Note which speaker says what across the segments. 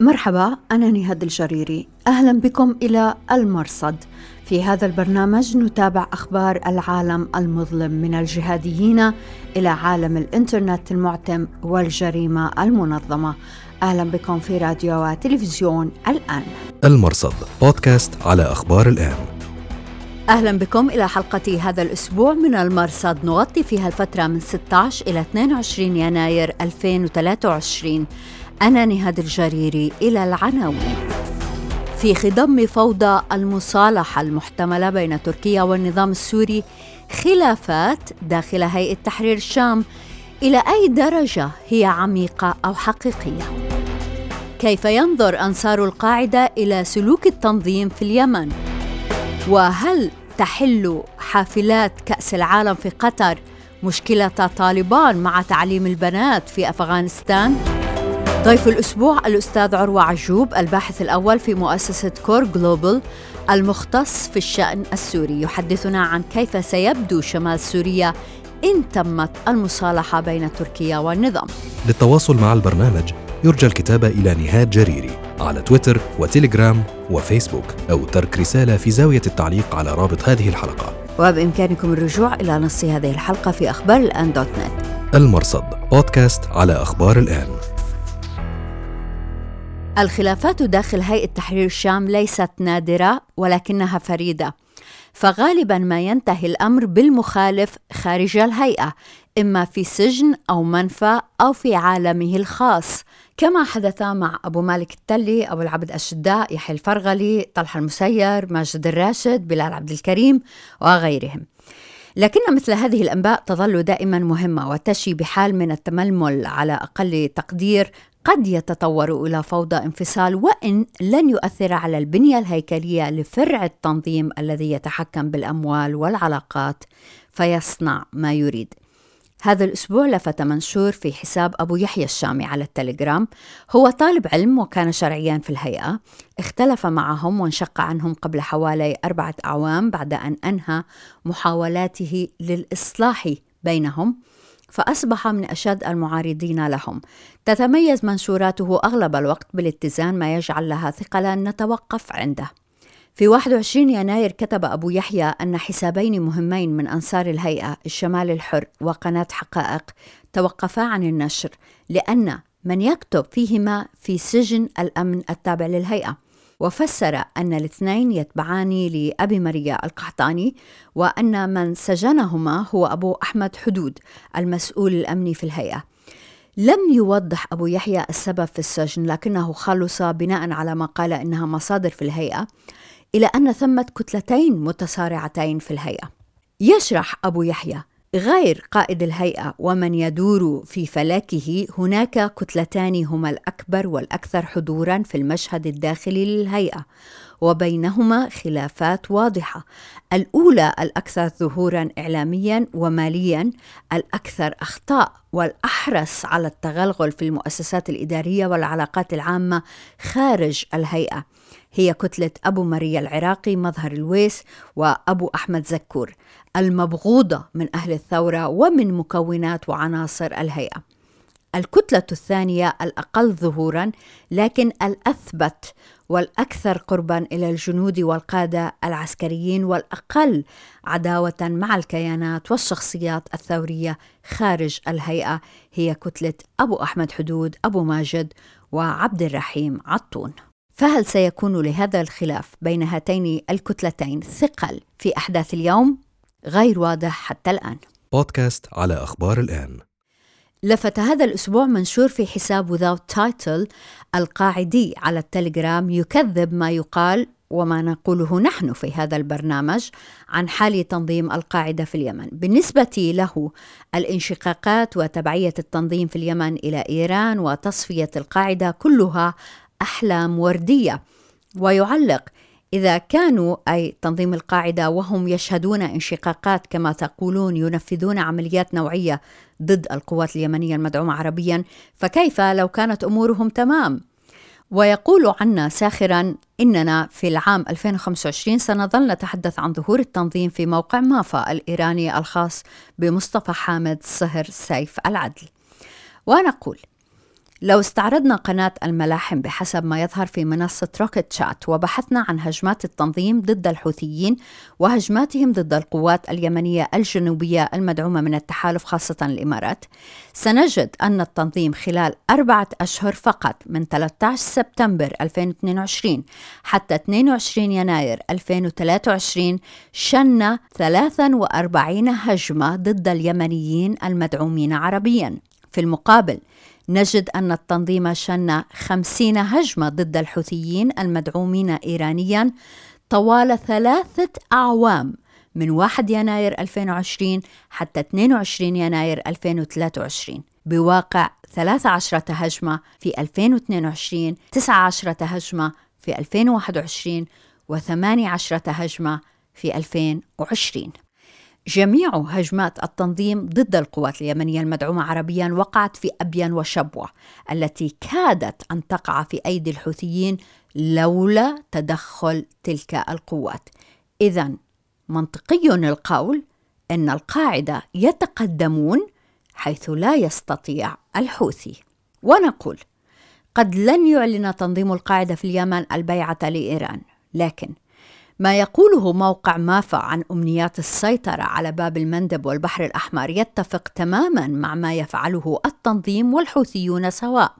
Speaker 1: مرحبا، أنا نهاد الجريري. أهلا بكم إلى المرصد. في هذا البرنامج نتابع أخبار العالم المظلم من الجهاديين إلى عالم الإنترنت المعتم والجريمة المنظمة. أهلا بكم في راديو وتلفزيون الآن.
Speaker 2: المرصد بودكاست على أخبار الآن.
Speaker 1: أهلا بكم إلى حلقة هذا الأسبوع من المرصد، نغطي فيها الفترة من 16 إلى 22 يناير 2023. أنا نهاد الجريري. إلى العناوين. في خضم فوضى المصالحة المحتملة بين تركيا والنظام السوري خلافات داخل هيئة تحرير الشام، إلى أي درجة هي عميقة أو حقيقية؟ كيف ينظر أنصار القاعدة إلى سلوك التنظيم في اليمن؟ وهل تحل حافلات كأس العالم في قطر مشكلة طالبان مع تعليم البنات في أفغانستان؟ ضيف الأسبوع الأستاذ عروة عجوب، الباحث الأول في مؤسسة كور جلوبال المختص في الشأن السوري، يحدثنا عن كيف سيبدو شمال سوريا إن تمت المصالحة بين تركيا والنظام.
Speaker 2: للتواصل مع البرنامج يرجى الكتابة إلى نهاد جريري على تويتر وتيليجرام وفيسبوك، أو ترك رسالة في زاوية التعليق على رابط هذه الحلقة.
Speaker 1: وبإمكانكم الرجوع إلى نص هذه الحلقة في أخبار الآن .net.
Speaker 2: المرصد بودكاست على أخبار الآن.
Speaker 1: الخلافات داخل هيئة تحرير الشام ليست نادرة ولكنها فريدة، فغالباً ما ينتهي الأمر بالمخالف خارج الهيئة، إما في سجن أو منفى أو في عالمه الخاص، كما حدث مع أبو مالك التلي، أبو العبد الشداء، يحيى الفرغلي، طلحة المسير، ماجد الراشد، بلال عبد الكريم وغيرهم. لكن مثل هذه الأنباء تظل دائما مهمة وتشي بحال من التململ على أقل تقدير قد يتطور إلى فوضى انفصال، وإن لن يؤثر على البنية الهيكلية لفرع التنظيم الذي يتحكم بالأموال والعلاقات فيصنع ما يريد. هذا الأسبوع لفت منشور في حساب أبو يحيى الشامي على التليجرام. هو طالب علم وكان شرعيا في الهيئة، اختلف معهم وانشق عنهم قبل حوالي 4 أعوام بعد أن أنهى محاولاته للإصلاح بينهم، فأصبح من أشد المعارضين لهم. تتميز منشوراته أغلب الوقت بالاتزان، ما يجعل لها ثقلا نتوقف عنده. في 21 يناير كتب أبو يحيى أن حسابين مهمين من أنصار الهيئة، الشمال الحر وقناة حقائق، توقفا عن النشر لأن من يكتب فيهما في سجن الأمن التابع للهيئة، وفسر أن الاثنين يتبعان لأبي مريا القحطاني، وأن من سجنهما هو أبو أحمد حدود المسؤول الأمني في الهيئة. لم يوضح أبو يحيى السبب في السجن، لكنه خلص بناء على ما قال إنها مصادر في الهيئة إلى أن ثمة كتلتين متصارعتين في الهيئة. يشرح أبو يحيى: غير قائد الهيئة ومن يدور في فلكه، هناك كتلتان هما الأكبر والأكثر حضوراً في المشهد الداخلي للهيئة، وبينهما خلافات واضحة. الأولى الأكثر ظهوراً إعلامياً ومالياً، الأكثر أخطاء والأحرص على التغلغل في المؤسسات الإدارية والعلاقات العامة خارج الهيئة، هي كتلة أبو مريا العراقي مظهر الويس وأبو أحمد زكور، المبغوضة من أهل الثورة ومن مكونات وعناصر الهيئة. الكتلة الثانية الأقل ظهوراً لكن الأثبت والأكثر قرباً إلى الجنود والقادة العسكريين، والأقل عداوة مع الكيانات والشخصيات الثورية خارج الهيئة، هي كتلة أبو أحمد حدود، أبو ماجد وعبد الرحيم عطون. فهل سيكون لهذا الخلاف بين هاتين الكتلتين ثقل في أحداث اليوم؟ غير واضح حتى الآن.
Speaker 2: بودكاست على أخبار الآن.
Speaker 1: لفت هذا الأسبوع منشور في حساب without title القاعدي على التليجرام يكذب ما يقال وما نقوله نحن في هذا البرنامج عن حال تنظيم القاعدة في اليمن. بالنسبة له، الانشقاقات وتبعية التنظيم في اليمن إلى إيران وتصفية القاعدة كلها أحلام وردية، ويعلق: إذا كانوا أي تنظيم القاعدة وهم يشهدون انشقاقات كما تقولون ينفذون عمليات نوعية ضد القوات اليمنية المدعومة عربيا، فكيف لو كانت أمورهم تمام؟ ويقول عنا ساخرا: إننا في العام 2025 سنظل نتحدث عن ظهور التنظيم في موقع مافا الإيراني الخاص بمصطفى حامد صهر سيف العدل. ونقول: لو استعرضنا قناة الملاحم بحسب ما يظهر في منصة روكيت شات وبحثنا عن هجمات التنظيم ضد الحوثيين وهجماتهم ضد القوات اليمنية الجنوبية المدعومة من التحالف خاصة الإمارات، سنجد أن التنظيم خلال 4 أشهر فقط من 13 سبتمبر 2022 حتى 22 يناير 2023 شن 43 هجمة ضد اليمنيين المدعومين عربيا. في المقابل نجد أن التنظيم شن 50 هجمة ضد الحوثيين المدعومين إيرانياً طوال 3 أعوام من 1 يناير 2020 حتى 22 يناير 2023، بواقع 13 هجمة في 2022، 19 هجمة في 2021 و18 هجمة في 2020. جميع هجمات التنظيم ضد القوات اليمنية المدعومة عربياً وقعت في أبين وشبوة التي كادت أن تقع في أيدي الحوثيين لولا تدخل تلك القوات. إذن منطقي القول أن القاعدة يتقدمون حيث لا يستطيع الحوثي. ونقول قد لن يعلن تنظيم القاعدة في اليمن البيعة لإيران، لكن ما يقوله موقع مافا عن أمنيات السيطرة على باب المندب والبحر الأحمر يتفق تماماً مع ما يفعله التنظيم والحوثيون سواء.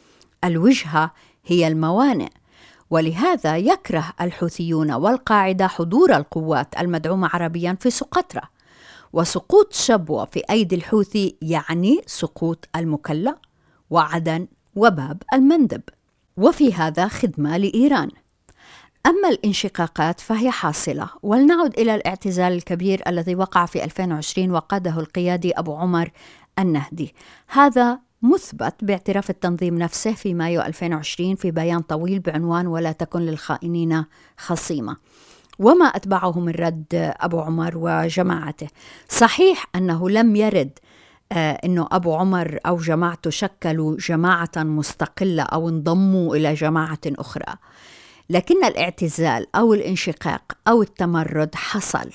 Speaker 1: الوجهة هي الموانئ، ولهذا يكره الحوثيون والقاعدة حضور القوات المدعومة عربياً في سقطرى، وسقوط شبوة في أيدي الحوثي يعني سقوط المكلا وعدن وباب المندب، وفي هذا خدمة لإيران. أما الانشقاقات فهي حاصلة، ولنعد إلى الاعتزال الكبير الذي وقع في 2020 وقاده القيادي أبو عمر النهدي. هذا مثبت باعتراف التنظيم نفسه في مايو 2020 في بيان طويل بعنوان ولا تكن للخائنين خصيمة، وما أتبعه من رد أبو عمر وجماعته. صحيح أنه لم يرد أنه أبو عمر أو جماعته شكلوا جماعة مستقلة أو انضموا إلى جماعة أخرى، لكن الاعتزال أو الانشقاق أو التمرد حصل،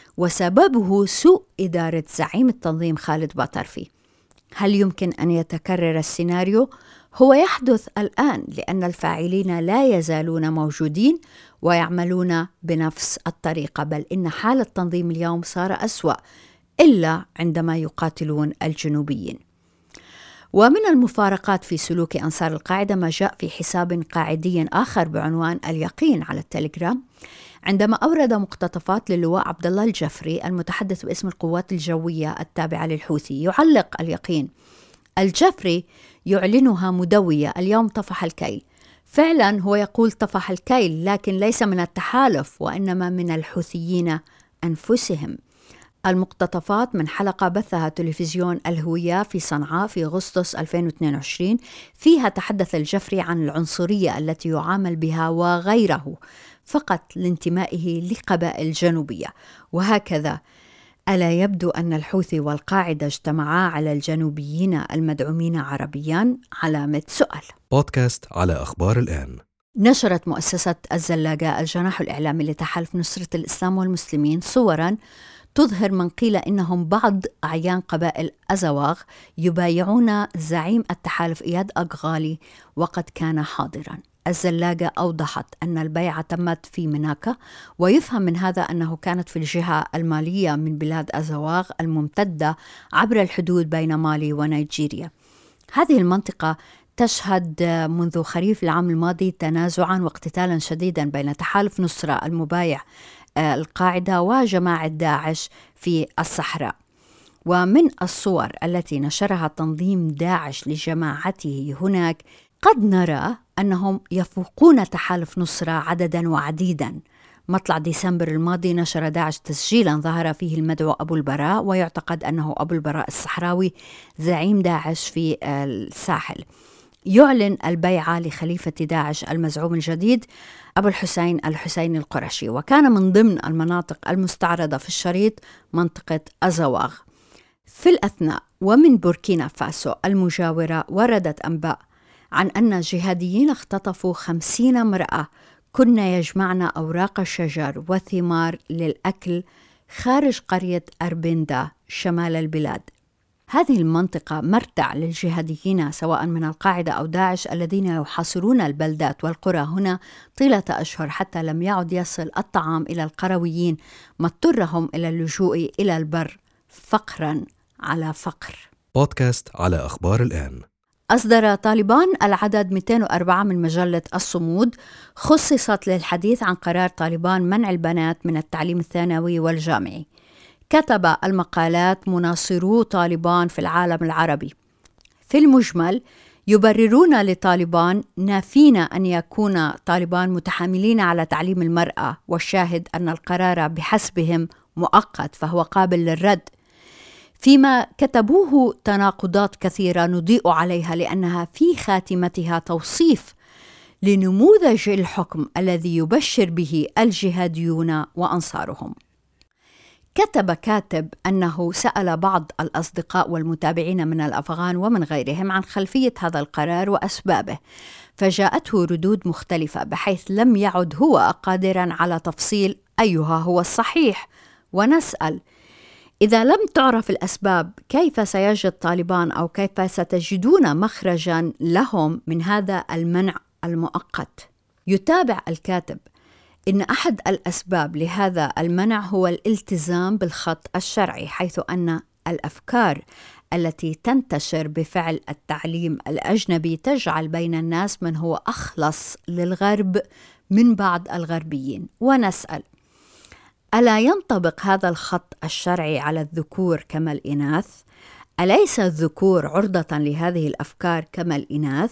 Speaker 1: وسببه سوء إدارة زعيم التنظيم خالد باطرفي. هل يمكن أن يتكرر السيناريو؟ هو يحدث الآن لأن الفاعلين لا يزالون موجودين ويعملون بنفس الطريقة، بل إن حال التنظيم اليوم صار أسوأ إلا عندما يقاتلون الجنوبيين. ومن المفارقات في سلوك أنصار القاعدة ما جاء في حساب قاعدي آخر بعنوان اليقين على التليجرام، عندما أورد مقتطفات للواء عبد الله الجفري المتحدث باسم القوات الجوية التابعة للحوثي. يعلق اليقين: الجفري يعلنها مدوية، اليوم طفح الكيل. فعلا هو يقول طفح الكيل، لكن ليس من التحالف وإنما من الحوثيين أنفسهم. المقتطفات من حلقة بثها تلفزيون الهوية في صنعاء في أغسطس 2022 فيها تحدث الجفري عن العنصرية التي يعامل بها وغيره فقط لانتمائه لقبائل جنوبية. وهكذا ألا يبدو أن الحوثي والقاعدة اجتمعا على الجنوبيين المدعومين عربيا؟ علامة سؤال.
Speaker 2: بودكاست على أخبار الآن.
Speaker 1: نشرت مؤسسة الزلاقة الجناح الإعلامي لتحالف نصرة الإسلام والمسلمين صوراً تظهر من قيل إنهم بعض أعيان قبائل أزواغ يبايعون زعيم التحالف إياد أغالي وقد كان حاضراً. الزلاقة أوضحت أن البيعة تمت في مناكا، ويفهم من هذا أنه كانت في الجهة المالية من بلاد أزواغ الممتدة عبر الحدود بين مالي ونيجيريا. هذه المنطقة تشهد منذ خريف العام الماضي تنازعاً واقتتالاً شديداً بين تحالف نصرة المبايع القاعدة وجماعة داعش في الصحراء. ومن الصور التي نشرها تنظيم داعش لجماعته هناك قد نرى أنهم يفوقون تحالف نصرة عددا وعديدا. مطلع ديسمبر الماضي نشر داعش تسجيلا ظهر فيه المدعو أبو البراء، ويعتقد أنه أبو البراء الصحراوي زعيم داعش في الساحل، يعلن البيعة لخليفة داعش المزعوم الجديد أبو الحسين القرشي، وكان من ضمن المناطق المستعرضة في الشريط منطقة أزواغ. في الأثناء ومن بوركينا فاسو المجاورة وردت أنباء عن أن جهاديين اختطفوا 50 امرأة كن يجمعن أوراق الشجر وثمار للأكل خارج قرية أربندا شمال البلاد. هذه المنطقة مرتع للجهاديين سواء من القاعدة أو داعش الذين يحاصرون البلدات والقرى هنا طيلة أشهر حتى لم يعد يصل الطعام إلى القرويين، ما اضطرهم إلى اللجوء إلى البر فقرا على فقر.
Speaker 2: بودكاست على أخبار الآن.
Speaker 1: أصدر طالبان العدد 204 من مجلة الصمود، خصصت للحديث عن قرار طالبان منع البنات من التعليم الثانوي والجامعي. كتب المقالات مناصرو طالبان في العالم العربي. في المجمل يبررون لطالبان نافين أن يكون طالبان متحاملين على تعليم المرأة، والشاهد أن القرار بحسبهم مؤقت فهو قابل للرد، فيما كتبوه تناقضات كثيرة نضيء عليها لأنها في خاتمتها توصيف لنموذج الحكم الذي يبشر به الجهاديون وأنصارهم. كتب كاتب أنه سأل بعض الأصدقاء والمتابعين من الأفغان ومن غيرهم عن خلفية هذا القرار وأسبابه، فجاءته ردود مختلفة بحيث لم يعد هو قادراً على تفصيل أيها هو الصحيح. ونسأل: إذا لم تعرف الأسباب كيف سيجد طالبان أو كيف ستجدون مخرجاً لهم من هذا المنع المؤقت؟ يتابع الكاتب إن أحد الأسباب لهذا المنع هو الالتزام بالخط الشرعي، حيث أن الأفكار التي تنتشر بفعل التعليم الأجنبي تجعل بين الناس من هو أخلص للغرب من بعض الغربيين. ونسأل: ألا ينطبق هذا الخط الشرعي على الذكور كما الإناث؟ أليس الذكور عرضة لهذه الأفكار كما الإناث؟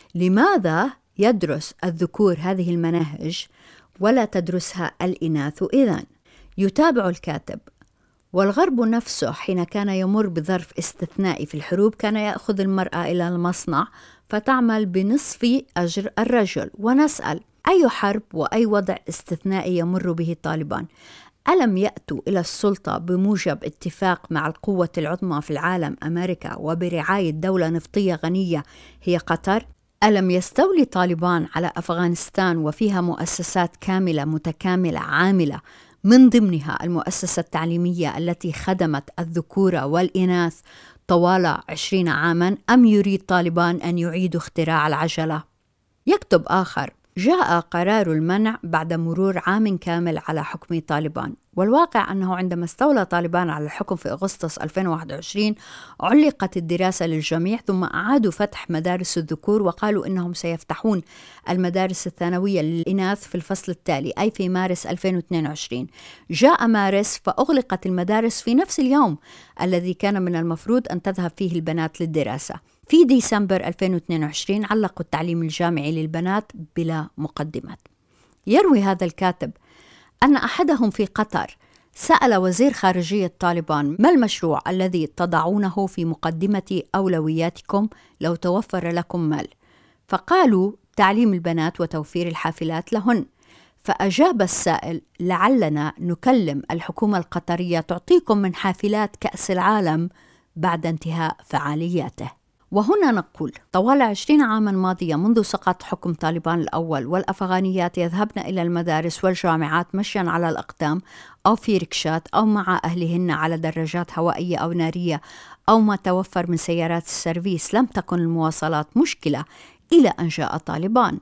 Speaker 1: لماذا يدرس الذكور هذه المناهج ولا تدرسها الإناث إذن؟ يتابع الكاتب: والغرب نفسه حين كان يمر بظرف استثنائي في الحروب كان يأخذ المرأة إلى المصنع فتعمل بنصف أجر الرجل. ونسأل: أي حرب وأي وضع استثنائي يمر به طالبان؟ ألم يأتوا إلى السلطة بموجب اتفاق مع القوة العظمى في العالم أمريكا وبرعاية دولة نفطية غنية هي قطر؟ ألم يستولي طالبان على أفغانستان وفيها مؤسسات كاملة متكاملة عاملة من ضمنها المؤسسة التعليمية التي خدمت الذكور والإناث طوال 20 عاماً؟ أم يريد طالبان أن يعيدوا اختراع العجلة؟ يكتب آخر: جاء قرار المنع بعد مرور عام كامل على حكم طالبان، والواقع أنه عندما استولى طالبان على الحكم في أغسطس 2021 علقت الدراسة للجميع، ثم أعادوا فتح مدارس الذكور وقالوا إنهم سيفتحون المدارس الثانوية للإناث في الفصل التالي، أي في مارس 2022. جاء مارس فأغلقت المدارس في نفس اليوم الذي كان من المفروض أن تذهب فيه البنات للدراسة. في ديسمبر 2022 علقوا التعليم الجامعي للبنات بلا مقدمات. يروي هذا الكاتب أن أحدهم في قطر سأل وزير خارجية طالبان: ما المشروع الذي تضعونه في مقدمة أولوياتكم لو توفر لكم مال؟ فقالوا: تعليم البنات وتوفير الحافلات لهن. فأجاب السائل: لعلنا نكلم الحكومة القطرية تعطيكم من حافلات كأس العالم بعد انتهاء فعالياته. وهنا نقول: طوال 20 عاما ماضية منذ سقط حكم طالبان الأول، والأفغانيات يذهبن إلى المدارس والجامعات مشيا على الأقدام أو في ركشات أو مع أهلهن على دراجات هوائية أو نارية أو ما توفر من سيارات السيرفيس. لم تكن المواصلات مشكلة إلى أن جاء طالبان.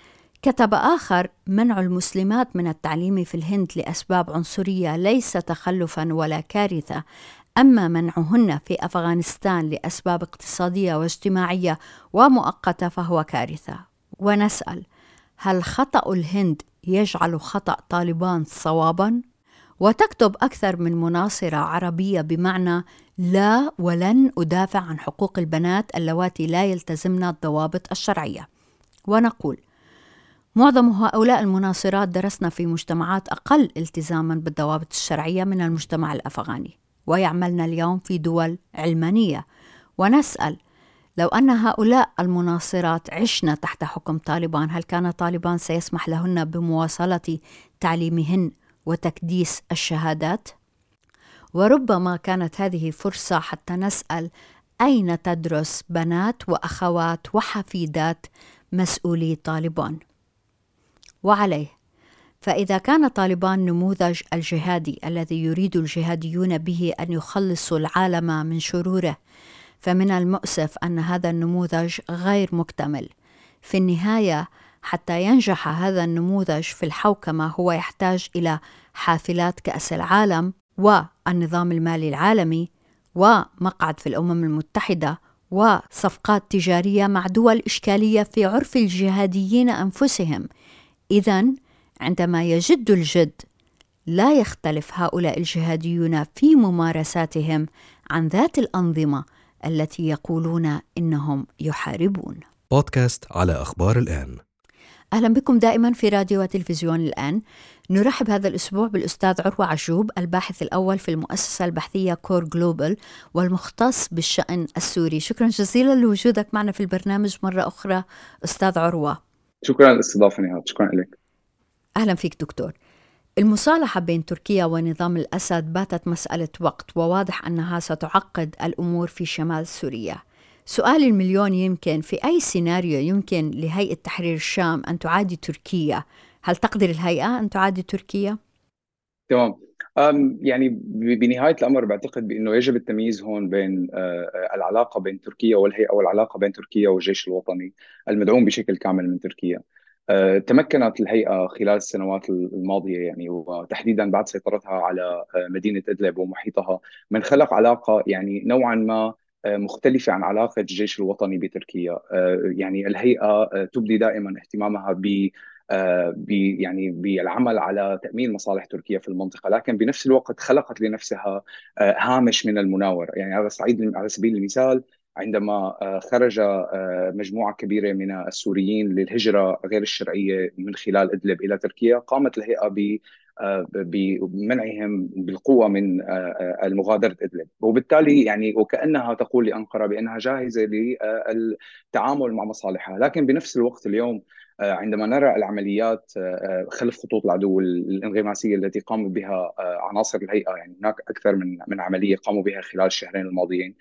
Speaker 1: كتب آخر: منع المسلمات من التعليم في الهند لأسباب عنصرية ليس تخلفا ولا كارثة، أما منعهن في أفغانستان لأسباب اقتصادية واجتماعية ومؤقتة فهو كارثة. ونسأل: هل خطأ الهند يجعل خطأ طالبان صوابا؟ وتكتب أكثر من مناصرة عربية بمعنى: لا ولن أدافع عن حقوق البنات اللواتي لا يلتزمن الضوابط الشرعية. ونقول: معظم هؤلاء المناصرات درسنا في مجتمعات أقل التزاما بالضوابط الشرعية من المجتمع الأفغاني، ويعملن اليوم في دول علمانية. ونسأل: لو أن هؤلاء المناصرات عشنا تحت حكم طالبان، هل كان طالبان سيسمح لهن بمواصلة تعليمهن وتكديس الشهادات؟ وربما كانت هذه فرصة حتى نسأل: أين تدرس بنات وأخوات وحفيدات مسؤولي طالبان؟ وعليه فإذا كان طالبان نموذج الجهادي الذي يريد الجهاديون به أن يخلصوا العالم من شروره، فمن المؤسف أن هذا النموذج غير مكتمل. في النهاية، حتى ينجح هذا النموذج في الحوكمة هو يحتاج إلى حافلات كأس العالم والنظام المالي العالمي ومقعد في الأمم المتحدة وصفقات تجارية مع دول إشكالية في عرف الجهاديين أنفسهم. إذن عندما يجد الجد، لا يختلف هؤلاء الجهاديون في ممارساتهم عن ذات الأنظمة التي يقولون إنهم يحاربون.
Speaker 2: بودكاست على أخبار الآن.
Speaker 1: أهلا بكم دائما في راديو وتلفزيون الآن. نرحب هذا الأسبوع بالأستاذ عروة عجوب، الباحث الأول في المؤسسة البحثية كور جلوبال والمختص بالشأن السوري. شكرا جزيلا لوجودك معنا في البرنامج مرة أخرى أستاذ عروة.
Speaker 3: شكرا للاستضافة نهاد. شكرا لك.
Speaker 1: أهلا فيك دكتور. المصالحة بين تركيا ونظام الأسد باتت مسألة وقت، وواضح أنها ستعقد الأمور في شمال سوريا. سؤال المليون يمكن: في أي سيناريو يمكن لهيئة تحرير الشام أن تعادي تركيا؟ هل تقدر الهيئة أن تعادي تركيا؟
Speaker 3: تمام. يعني بنهاية الأمر بعتقد بأنه يجب التمييز هون بين العلاقة بين تركيا والهيئة والعلاقة بين تركيا والجيش الوطني المدعوم بشكل كامل من تركيا. تمكنت الهيئة خلال السنوات الماضية يعني، وتحديدا بعد سيطرتها على مدينة إدلب ومحيطها، من خلق علاقة يعني نوعا ما مختلفة عن علاقة الجيش الوطني بتركيا. يعني الهيئة تبدي دائما اهتمامها يعني بالعمل على تأمين مصالح تركيا في المنطقة، لكن بنفس الوقت خلقت لنفسها هامش من المناورة. يعني على سبيل المثال، عندما خرج مجموعة كبيرة من السوريين للهجرة غير الشرعية من خلال إدلب إلى تركيا، قامت الهيئة بمنعهم بالقوة من المغادرة إدلب، وبالتالي يعني وكأنها تقول لأنقرة بأنها جاهزة للتعامل مع مصالحها. لكن بنفس الوقت اليوم عندما نرى العمليات خلف خطوط العدو الانغماسية التي قاموا بها عناصر الهيئة، يعني هناك أكثر من عملية قاموا بها خلال الشهرين الماضيين،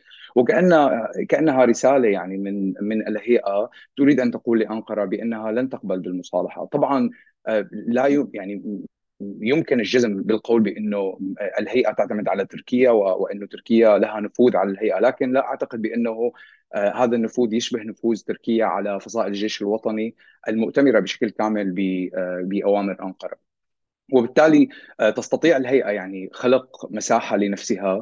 Speaker 3: كأنها رسالة يعني من الهيئة تريد أن تقول لأنقرة بأنها لن تقبل بالمصالحة. طبعا لا يعني يمكن الجزم بالقول بأنه الهيئة تعتمد على تركيا وأنه تركيا لها نفوذ على الهيئة، لكن لا أعتقد بأنه هذا النفوذ يشبه نفوذ تركيا على فصائل الجيش الوطني المؤتمرة بشكل كامل بأوامر أنقرة. وبالتالي تستطيع الهيئة يعني خلق مساحة لنفسها.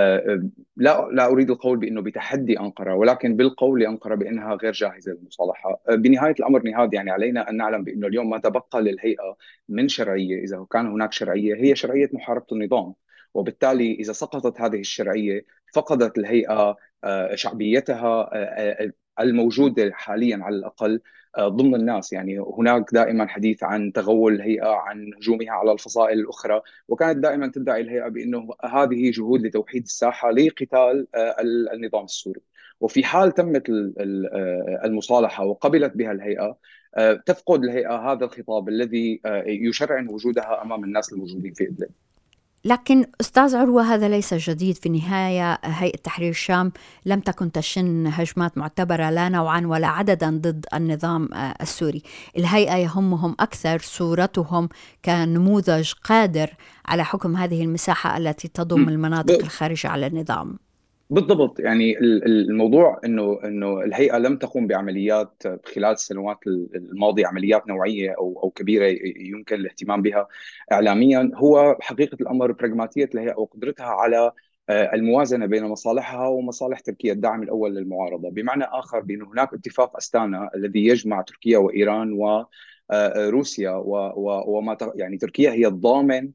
Speaker 3: لا أريد القول بأنه بتحدي أنقرة، ولكن بالقول لأنقرة بأنها غير جاهزة للمصالحة. بنهاية الأمر نهاد، يعني علينا أن نعلم بأنه اليوم ما تبقى للهيئة من شرعية، إذا كان هناك شرعية، هي شرعية محاربة النظام. وبالتالي إذا سقطت هذه الشرعية، فقدت الهيئة شعبيتها الموجودة حاليا على الأقل ضمن الناس. يعني هناك دائما حديث عن تغول الهيئة، عن هجومها على الفصائل الأخرى، وكانت دائما تدعي الهيئة بأنه هذه جهود لتوحيد الساحة لقتال النظام السوري. وفي حال تمت المصالحة وقبلت بها الهيئة، تفقد الهيئة هذا الخطاب الذي يشرعن وجودها أمام الناس الموجودين في إدلب.
Speaker 1: لكن أستاذ عروة، هذا ليس جديد. في النهاية هيئة تحرير الشام لم تكن تشن هجمات معتبرة لا نوعا ولا عددا ضد النظام السوري. الهيئة يهمهم أكثر صورتهم كنموذج قادر على حكم هذه المساحة التي تضم المناطق الخارجة على النظام.
Speaker 3: بالضبط. يعني الموضوع انه الهيئه لم تقم بعمليات خلال السنوات الماضيه، عمليات نوعيه او كبيره يمكن الاهتمام بها اعلاميا، هو حقيقه الامر براغماتيه الهيئه وقدرتها على الموازنه بين مصالحها ومصالح تركيا، الدعم الاول للمعارضه. بمعنى اخر، بان هناك اتفاق استانا الذي يجمع تركيا وايران وروسيا، وما يعني تركيا هي الضامن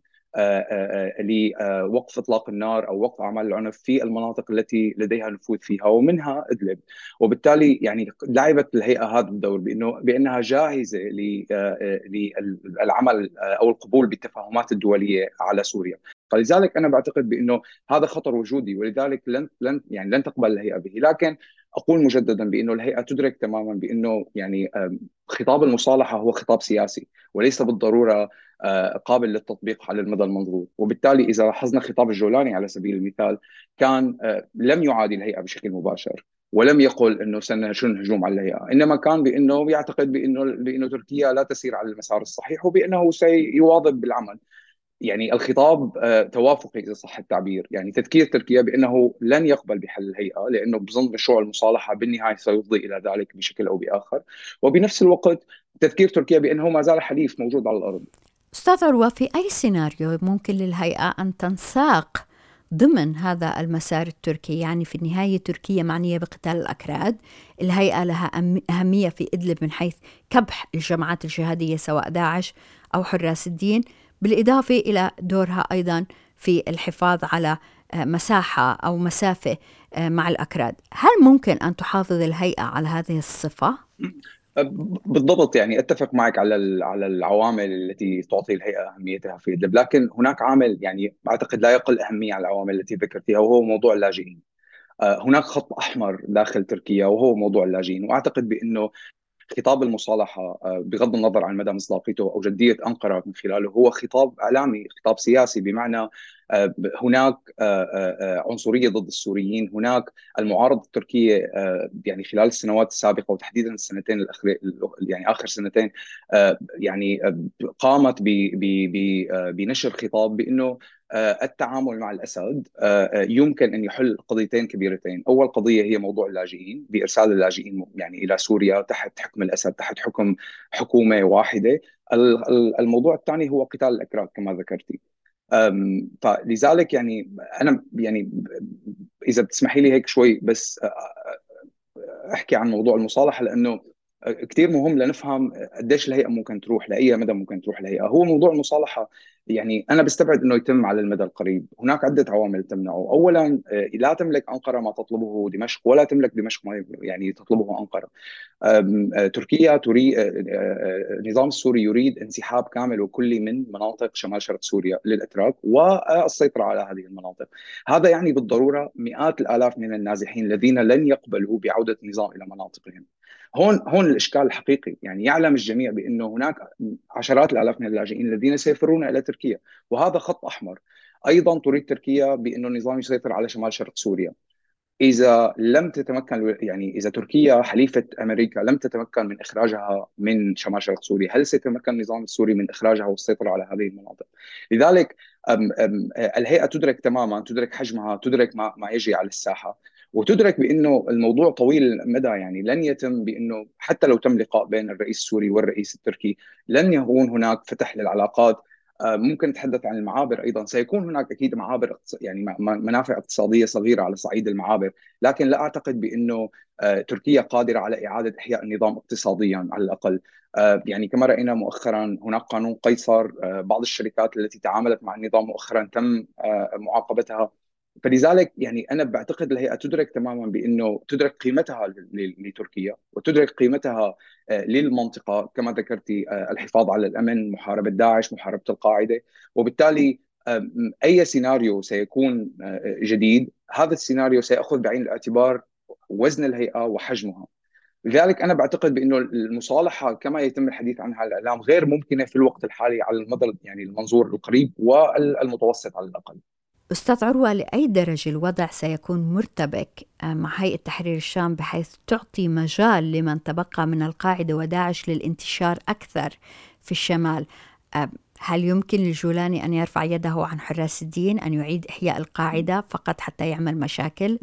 Speaker 3: لوقف اطلاق النار او وقف اعمال العنف في المناطق التي لديها نفوذ فيها، ومنها ادلب. وبالتالي يعني لعبت الهيئه هذا الدور بانها جاهزه للعمل او القبول بالتفاهمات الدوليه على سوريا. فلذلك انا بعتقد بانه هذا خطر وجودي، ولذلك لن تقبل الهيئه به. لكن اقول مجددا بانه الهيئه تدرك تماما بانه يعني خطاب المصالحه هو خطاب سياسي وليس بالضروره قابل للتطبيق على المدى المنظور. وبالتالي إذا لاحظنا خطاب الجولاني على سبيل المثال، كان لم يعادي الهيئة بشكل مباشر، ولم يقل انه سنشن هجوم على الهيئه، انما كان بانه يعتقد بانه تركيا لا تسير على المسار الصحيح وبانه سيواظب بالعمل. يعني الخطاب توافقي اذا صح التعبير، يعني تذكير تركيا بانه لن يقبل بحل الهيئه لانه بظن مشروع المصالحه بالنهايه سيفضي الى ذلك بشكل او باخر، وبنفس الوقت تذكير تركيا بانه ما زال حليف موجود على الارض.
Speaker 1: أستاذ عروة، في أي سيناريو ممكن للهيئة أن تنساق ضمن هذا المسار التركي؟ يعني في النهاية تركيا معنية بقتال الأكراد، الهيئة لها أهمية في إدلب من حيث كبح الجماعات الجهادية سواء داعش أو حراس الدين، بالإضافة إلى دورها أيضا في الحفاظ على مساحة أو مسافة مع الأكراد. هل ممكن أن تحافظ الهيئة على هذه الصفة؟
Speaker 3: بالضبط، يعني اتفق معك على العوامل التي تعطي الهيئه اهميتها في ادلب، لكن هناك عامل يعني اعتقد لا يقل اهميه عن العوامل التي ذكرتها، وهو موضوع اللاجئين. هناك خط احمر داخل تركيا وهو موضوع اللاجئين، واعتقد بانه خطاب المصالحة بغض النظر عن مدى مصداقيته أو جدية أنقرة من خلاله هو خطاب إعلامي، خطاب سياسي، بمعنى هناك عنصرية ضد السوريين، هناك المعارضة التركية يعني خلال السنوات السابقة وتحديدا السنتين يعني آخر سنتين يعني قامت بنشر خطاب بأنه التعامل مع الأسد يمكن أن يحل قضيتين كبيرتين. أول قضية هي موضوع اللاجئين، بإرسال اللاجئين يعني إلى سوريا تحت حكم الأسد، تحت حكم حكومة واحدة. الموضوع الثاني هو قتال الأكراد كما ذكرتي. فلذلك يعني أنا يعني إذا بتسمحي لي هيك شوي بس أحكي عن موضوع المصالحة، لأنه كثير مهم لنفهم قديش الهيئه ممكن تروح، لاي مدى ممكن تروح الهيئه. هو موضوع المصالحه يعني انا بستبعد انه يتم على المدى القريب، هناك عده عوامل تمنعه. اولا لا تملك انقره ما تطلبه دمشق، ولا تملك دمشق ما يعني تطلبه انقره. تركيا تريد النظام السوري يريد انسحاب كامل وكلي من مناطق شمال شرق سوريا للاتراك والسيطره على هذه المناطق. هذا يعني بالضروره مئات الالاف من النازحين الذين لن يقبلوا بعوده النظام الى مناطقهم. هون الاشكال الحقيقي، يعني يعلم الجميع بانه هناك عشرات الالاف من اللاجئين الذين سيفرون الى تركيا، وهذا خط احمر. ايضا تريد تركيا بانه النظام يسيطر على شمال شرق سوريا. إذا لم تتمكن، يعني إذا تركيا حليفة أمريكا لم تتمكن من إخراجها من شمال شرق سوريا، هل سيتمكن النظام السوري من إخراجها والسيطرة على هذه المناطق؟ لذلك الهيئة تدرك تماما، تدرك حجمها، تدرك ما يجري على الساحة، وتدرك بأنه الموضوع طويل المدى. يعني لن يتم بأنه حتى لو تم لقاء بين الرئيس السوري والرئيس التركي لن يكون هناك فتح للعلاقات. ممكن نتحدث عن المعابر ايضا، سيكون هناك اكيد معابر يعني منافع اقتصاديه صغيره على صعيد المعابر، لكن لا اعتقد بانه تركيا قادره على اعاده احياء النظام اقتصاديا على الاقل. يعني كما راينا مؤخرا هناك قانون قيصر، بعض الشركات التي تعاملت مع النظام مؤخرا تم معاقبتها. فلذلك يعني انا بعتقد الهيئه تدرك تماما بانه تدرك قيمتها لتركيا وتدرك قيمتها للمنطقه، كما ذكرتي الحفاظ على الامن، محاربه داعش، محاربه القاعده. وبالتالي اي سيناريو سيكون جديد، هذا السيناريو سيأخذ بعين الاعتبار وزن الهيئه وحجمها. لذلك انا بعتقد بانه المصالحه كما يتم الحديث عنها على الاعلام غير ممكنه في الوقت الحالي على المدى يعني المنظور القريب والمتوسط على الاقل.
Speaker 1: أستاذ عروة، لأي درجة الوضع سيكون مرتبك مع هيئة تحرير الشام بحيث تعطي مجال لمن تبقى من القاعدة وداعش للانتشار أكثر في الشمال؟ هل يمكن للجولاني أن يرفع يده عن حراس الدين، أن يعيد إحياء القاعدة فقط حتى يعمل مشاكل؟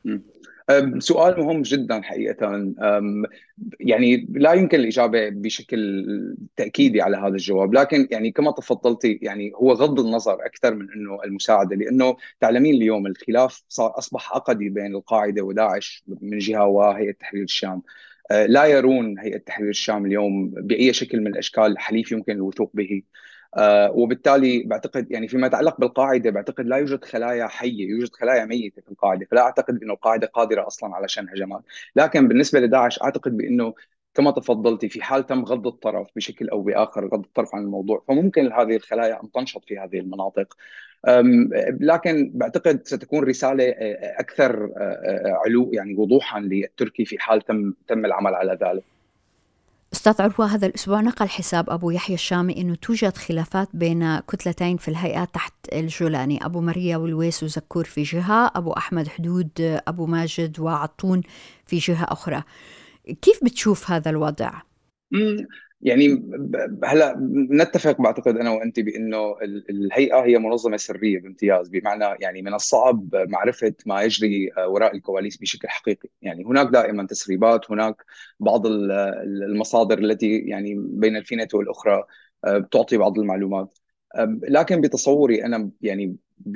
Speaker 3: سؤال مهم جدا حقيقة. يعني لا يمكن الإجابة بشكل تأكيدي على هذا الجواب، لكن يعني كما تفضلتي يعني هو غض النظر أكثر من أنه المساعدة، لأنه تعلمين اليوم الخلاف أصبح عقدي بين القاعدة وداعش من جهة وهيئة تحرير الشام. لا يرون هيئة تحرير الشام اليوم بأي شكل من الأشكال حليف يمكن الوثوق به. وبالتالي بعتقد يعني فيما يتعلق بالقاعده بعتقد لا يوجد خلايا حيه، يوجد خلايا ميته في القاعده، فلا اعتقد انه القاعده قادره اصلا على شن هجمات. لكن بالنسبه لداعش اعتقد بانه كما تفضلتي في حال تم غض الطرف بشكل او باخر، غض الطرف عن الموضوع، فممكن هذه الخلايا ان تنشط في هذه المناطق. لكن بعتقد ستكون رساله اكثر علو يعني وضوحا للتركي في حال تم العمل على ذلك.
Speaker 1: أستاذ عروة، هذا الأسبوع نقل حساب أبو يحيى الشامي أنه توجد خلافات بين كتلتين في الهيئة تحت الجولاني، أبو مريا والويس وزكور في جهة، أبو أحمد حدود، أبو ماجد وعطون في جهة أخرى. كيف بتشوف هذا الوضع؟
Speaker 3: مم. يعني هلا نتفق بعتقد انا وانت بانه الهيئه هي منظمه سريه بامتياز، بمعنى يعني من الصعب معرفه ما يجري وراء الكواليس بشكل حقيقي. يعني هناك دائما تسريبات، هناك بعض المصادر التي يعني بين الفينة والاخرى بتعطي بعض المعلومات. لكن بتصوري انا يعني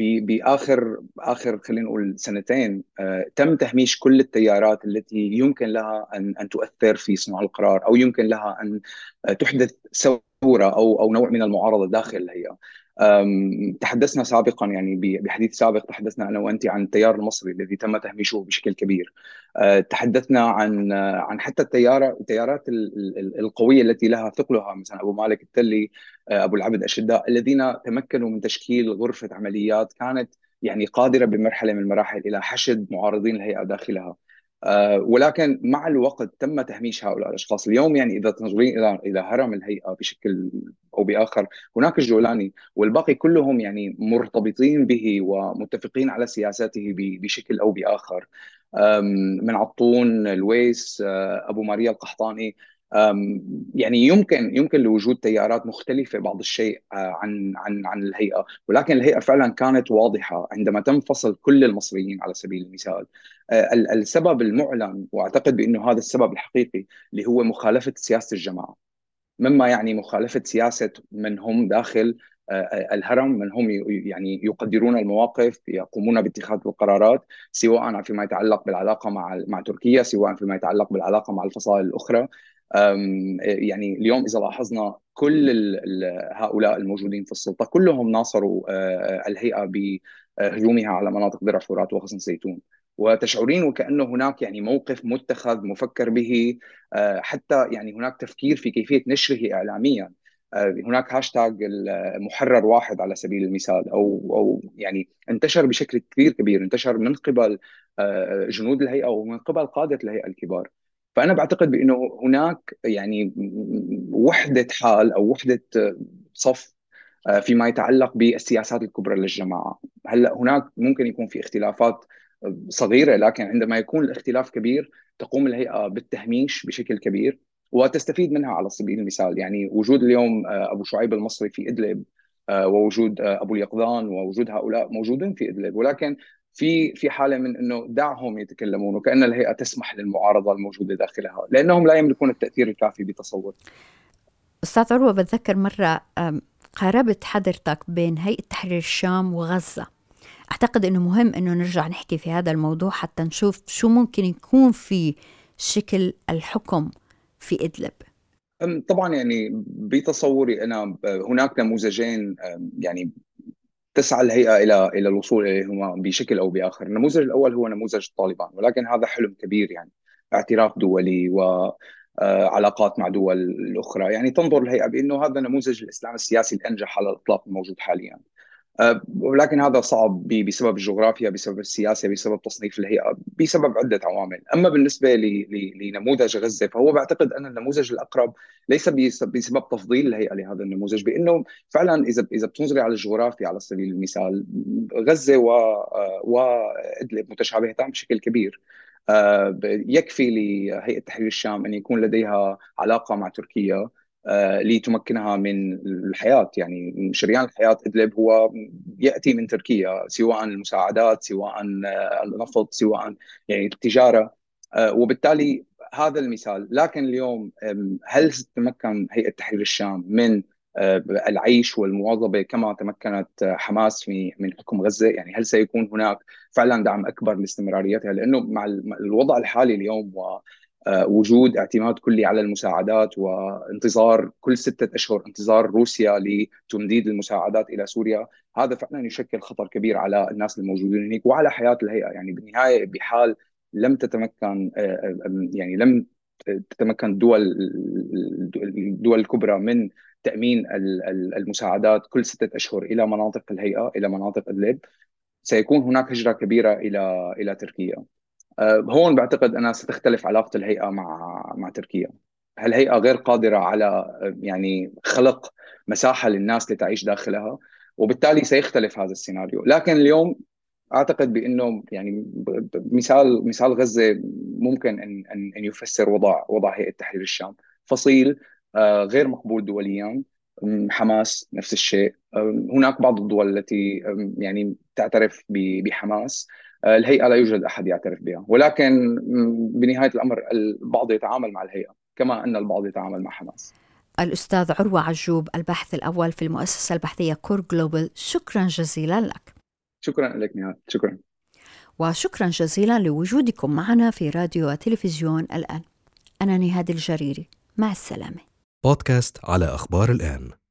Speaker 3: باخر خلينا نقول سنتين تم تهميش كل التيارات التي يمكن لها ان تؤثر في صنع القرار، او يمكن لها ان تحدث ثوره او نوع من المعارضه داخل الهيئه. تحدثنا سابقا، يعني بحديث سابق تحدثنا انا وانت عن التيار المصري الذي تم تهميشه بشكل كبير. تحدثنا عن حتى التيارات القويه التي لها ثقلها، مثلا ابو مالك التلي، ابو العبد اشداء، الذين تمكنوا من تشكيل غرفه عمليات كانت يعني قادره بمرحله من المراحل الى حشد معارضين الهيئه داخلها. ولكن مع الوقت تم تهميش هؤلاء الاشخاص. اليوم يعني اذا تنظرين الى هرم الهيئه بشكل او باخر، هناك الجولاني والباقي كلهم يعني مرتبطين به ومتفقين على سياساته بشكل او باخر. من عطون، الويس، ابو ماريا القحطاني. يعني يمكن لوجود تيارات مختلفه بعض الشيء عن الهيئه، ولكن الهيئه فعلا كانت واضحه عندما تم فصل كل المصريين على سبيل المثال. السبب المعلن، واعتقد بانه هذا السبب الحقيقي، اللي هو مخالفه سياسه الجماعه، مما يعني مخالفة سياسة من هم داخل الهرم، من هم يعني يقدرون المواقف، يقومون باتخاذ القرارات، سواء فيما يتعلق بالعلاقة مع تركيا، سواء فيما يتعلق بالعلاقة مع الفصائل الأخرى. يعني اليوم إذا لاحظنا كل هؤلاء الموجودين في السلطة كلهم ناصروا الهيئة بهجومها على مناطق درع فرات وغصن زيتون، وتشعرين وكأنه هناك يعني موقف متخذ مفكر به. حتى يعني هناك تفكير في كيفية نشره إعلاميا. هناك هاشتاج محرر واحد على سبيل المثال، أو يعني انتشر بشكل كثير كبير، انتشر من قبل جنود الهيئة ومن قبل قادة الهيئة الكبار. فأنا بعتقد بأنه هناك يعني وحدة حال أو وحدة صف فيما يتعلق بالسياسات الكبرى للجماعة. هلا هناك ممكن يكون في اختلافات صغيرة، لكن عندما يكون الاختلاف كبير تقوم الهيئة بالتهميش بشكل كبير وتستفيد منها. على سبيل المثال يعني وجود اليوم أبو شعيب المصري في إدلب، ووجود أبو اليقظان، ووجود هؤلاء موجودين في إدلب، ولكن في حالة من أنه دعهم يتكلمون، وكأن الهيئة تسمح للمعارضة الموجودة داخلها لأنهم لا يملكون التأثير الكافي بتصور.
Speaker 1: أستاذ عروة، بتذكر مرة قاربت حضرتك بين هيئة تحرير الشام وغزة. أعتقد أنه مهم أنه نرجع نحكي في هذا الموضوع حتى نشوف شو ممكن يكون في شكل الحكم في إدلب.
Speaker 3: طبعا يعني بتصوري أنا هناك نموذجين يعني تسعى الهيئة إلى الوصول إليهما بشكل أو بآخر. النموذج الأول هو نموذج طالبان، ولكن هذا حلم كبير، يعني اعتراف دولي وعلاقات مع دول أخرى. يعني تنظر الهيئة بأنه هذا نموذج الإسلام السياسي الأنجح على الإطلاق الموجود حاليا. ولكن هذا صعب بسبب الجغرافيا، بسبب السياسة، بسبب تصنيف الهيئة، بسبب عدة عوامل. أما بالنسبة لنموذج غزة، فهو بعتقد أن النموذج الأقرب ليس بسبب تفضيل الهيئة لهذا النموذج، بأنه فعلا إذا بتنظري على الجغرافيا على سبيل المثال، غزة وإدلب متشابهتان بشكل كبير. يكفي لهيئة تحرير الشام أن يكون لديها علاقة مع تركيا لتمكنها من الحياة. يعني شريان الحياة إدلب هو يأتي من تركيا، سواء المساعدات، سواء النفط، سواء يعني التجارة. وبالتالي هذا المثال. لكن اليوم هل ستتمكن هيئة تحرير الشام من العيش والمواظبة كما تمكنت حماس من حكم غزة؟ يعني هل سيكون هناك فعلا دعم أكبر لاستمراريتها؟ لأنه مع الوضع الحالي اليوم وجود اعتماد كلي على المساعدات، وانتظار كل 6 أشهر انتظار روسيا لتمديد المساعدات إلى سوريا، هذا فعلا يشكل خطر كبير على الناس الموجودين هناك وعلى حياة الهيئة. يعني بالنهاية بحال لم تتمكن يعني لم تتمكن الدول الكبرى من تأمين المساعدات كل 6 أشهر إلى مناطق الهيئة، إلى مناطق إدلب، سيكون هناك هجرة كبيرة إلى تركيا. هون بعتقد أنا ستختلف علاقة الهيئة مع تركيا. الهيئة غير قادرة على يعني خلق مساحة للناس لتعيش داخلها، وبالتالي سيختلف هذا السيناريو. لكن اليوم اعتقد بانه يعني مثال غزه ممكن ان يفسر وضع هيئه تحرير الشام. فصيل غير مقبول دوليا. حماس نفس الشيء. هناك بعض الدول التي يعني تعترف بحماس. الهيئه لا يوجد احد يعترف بها، ولكن بنهايه الامر البعض يتعامل مع الهيئه كما ان البعض يتعامل مع حماس.
Speaker 1: الأستاذ عروة عجوب، الباحث الأول في المؤسسة البحثية كور جلوبال، شكرا جزيلا لك.
Speaker 3: شكرا لك نهاد. شكرا.
Speaker 1: وشكرا جزيلا لوجودكم معنا في راديو وتلفزيون الآن. أنا نهاد الجريري، مع السلامة.
Speaker 2: بودكاست على أخبار الآن.